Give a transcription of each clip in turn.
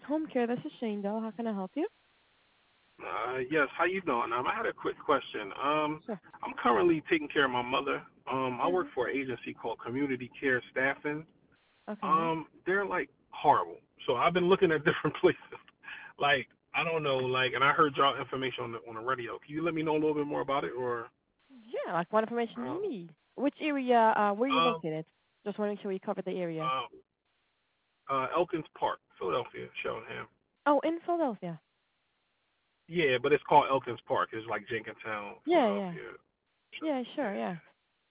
Home care. This is Shane Doe. How can I help you? Yes, how you doing? I had a quick question. Sure. I'm currently taking care of my mother. I work Mhm. for an agency called Community Care Staffing. Okay. They're like horrible. So I've been looking at different places. Like I don't know, like, and I heard y'all information on the radio. Can you let me know a little bit more about it, or? Yeah. Like what information Um, you need? Which area? Where are you um, located? Just want to make sure we cover the area. Elkins Park, Philadelphia, Cheltenham. Oh, in Philadelphia. Yeah, but it's called Elkins Park. It's like Jenkintown, Yeah. Yeah. Philadelphia. Yeah. Sure. Yeah. Yeah.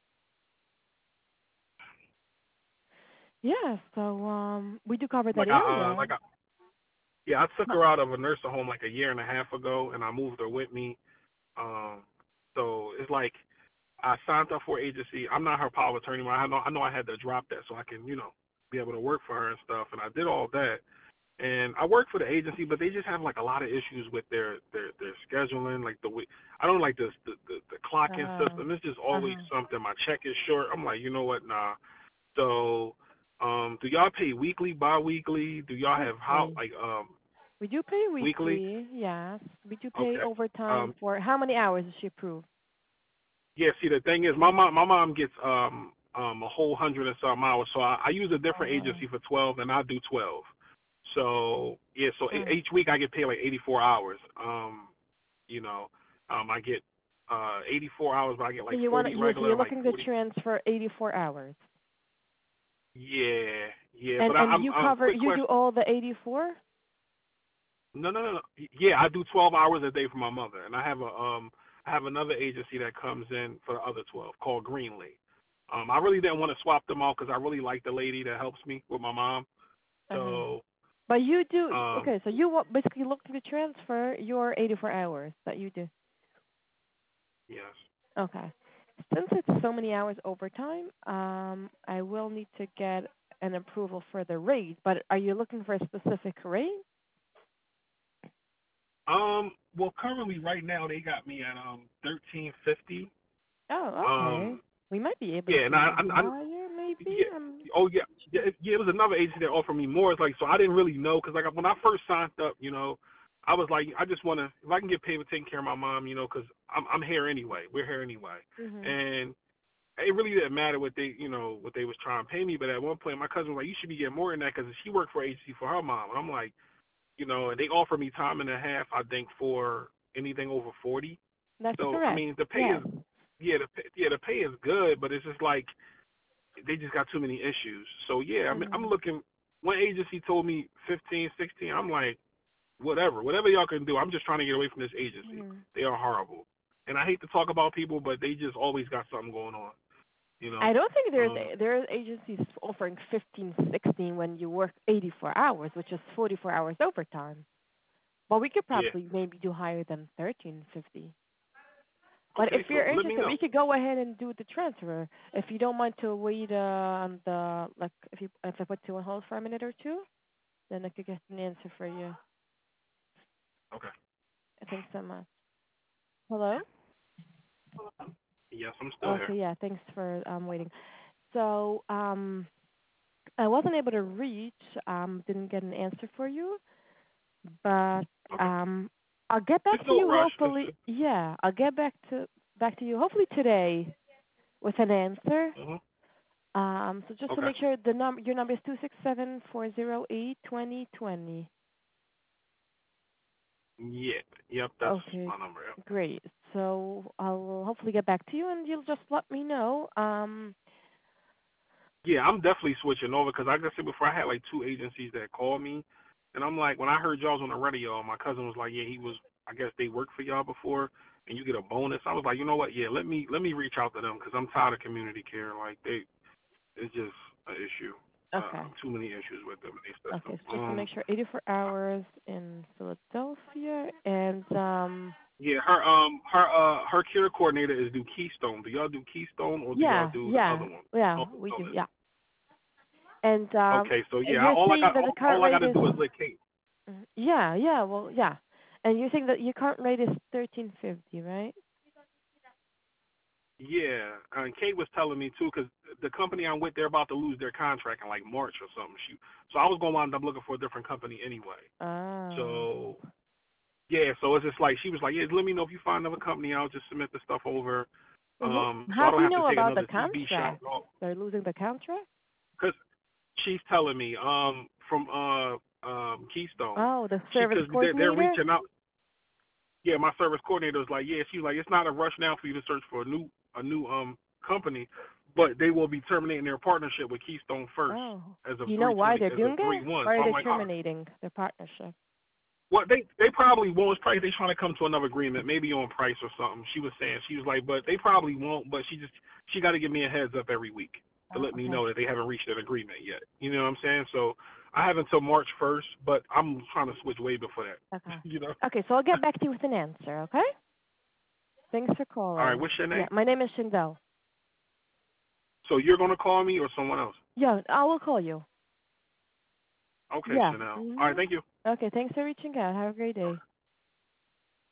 Yeah. So we do cover that Like area. yeah, I took Huh. her out of a nursing home like a year and a half ago, and I moved her with me. Um, so it's like I signed up for an agency. I'm not her power of attorney. I know I had to drop that so I can be able to work for her and stuff. And I did all that, and I work for the agency, but they just have like a lot of issues with their scheduling. Like the way I don't like the clocking Uh. system. It's just always Uh. something. My check is short. I'm like, you know what? Nah. So, do y'all pay weekly, bi-weekly? Do y'all have how Weekly. like We do pay weekly? weekly. Yes. We do pay Okay. overtime Um, for how many hours does she approve? yeah. See, the thing is, my mom gets a whole 100 and some hours, so I use a different Uh. agency for 12, and I do 12. So yeah, so Uh. each week I get paid like 84 hours. You know, I get 84 hours, but I get So like you want 40 to, you so you're regular, like looking to 40. transfer 84 hours, Yeah, yeah. and But and I'm you cover quick you do question. all the 84. No, no, no, no. Yeah, I do 12 hours a day for my mother, and I have another agency that comes in for the other 12 called Greenlee. I really didn't want to swap them out because I really like the lady that helps me with my mom. Uh-huh. So, But you do um, okay. So you basically looking to transfer your 84 hours that you do. yes. Okay. Since it's so many hours overtime, I will need to get an approval for the rate. But are you looking for a specific rate? Well, currently right now they got me at 1350. Oh, okay. Um, We might be able to yeah, and do I higher, maybe. yeah. Oh yeah, yeah. It was another agency that offered me more. It's like so I didn't really know because like when I first signed up, I was like I just want to if I can get paid for taking care of my mom, because I'm here anyway. We're here anyway, Mhm. and it really didn't matter what they was trying to pay me. But at one point, my cousin was like, "You should be getting more than that because she worked for agency for her mom." And I'm like, and they offered me time and a half. I think for anything over 40. That's So I correct. mean, the pay is Yes. the pay is good, but it's just like they just got too many issues. So yeah, I mean, I'm Mhm. looking. One agency told me 15, 16. I'm like, whatever y'all can do. I'm just trying to get away from this agency. Mhm. They are horrible, and I hate to talk about people, but they just always got something going on. You know. I don't think Um, there's agencies offering 15, 16 when you work 84 hours, which is 44 hours overtime. But we could yeah. probably maybe do higher than 13.50. But if Okay. you're So let me interested, know. we could go ahead and do the transfer. If you don't mind to wait on the like if I put you on hold for a minute or two, then I could get an answer for you. Okay. Thanks so much. Hello? Yes, I'm still here. Okay, yeah, thanks for waiting. So, I wasn't able to reach, didn't get an answer for you, but Okay. um, I'll get back It's to no you rush. hopefully. Yeah, I'll get back to you hopefully today with an answer. Mhm. So just to Okay. make sure your number is 267-408-2020. Yeah. Yep. That's Okay, my number. Yep. great. So I'll hopefully get back to you and you'll just let me know. Yeah, I'm definitely switching over because, like I said before, I had like two agencies that called me, and I'm like, when I heard y'all was on the radio, my cousin was like, yeah, he was. I guess they worked for y'all before, and you get a bonus. I was like, you know what? Yeah, let me reach out to them because I'm tired of community care. Like it's just an issue. Okay. Too many issues with them and their system. Okay, so just to make sure, 84 hours in Philadelphia, and Yeah, her care coordinator is do Keystone. Do y'all do Keystone or do y'all yeah, do the yeah, other one? yeah, Oh, we do, bonus. yeah. And Okay, so yeah, you're saying that the current all I got rate to is, do is lick Kate. yeah, yeah, well, yeah, and you're saying that your current rate is 13.50, right? Yeah, and Kate was telling me too, because the company I'm with, they're about to lose their contract in like March or something. So I was gonna wind up looking for a different company anyway. Oh. So yeah, so it's just like she was like, yeah, let me know if you find another company. I'll just submit the stuff over, so How I do don't you have to know take about the another TB shot. contract? They're losing the contract? Because she's telling me, from Keystone, Oh, the she service because they're coordinator? reaching out. Yeah, my service coordinator was like, yeah, she's like, it's not a rush now for you to search for a new company, but they will be terminating their partnership with Keystone first Oh. as of Do you know why 320 they're as of doing it? 3/1. Why So are I'm they like, oh, terminating their partnership? what they probably won't. It's probably they trying to come to another agreement, maybe on price or something. She was saying, she was like, but they probably won't. But she got to give me a heads up every week to Oh, let me okay. know that they haven't reached an agreement yet. You know what I'm saying? So I have until March 1st, but I'm trying to switch way before that. Okay. you know. Okay, so I'll get back to you with an answer, okay? Thanks for All right, calling. what's your Yeah, name? my name is Shindel. So you're gonna call me or someone else? Yeah, I will call you. Okay, Yeah. Chanel. All right, Mhm. thank you. Okay, thanks for reaching out. Have a great day.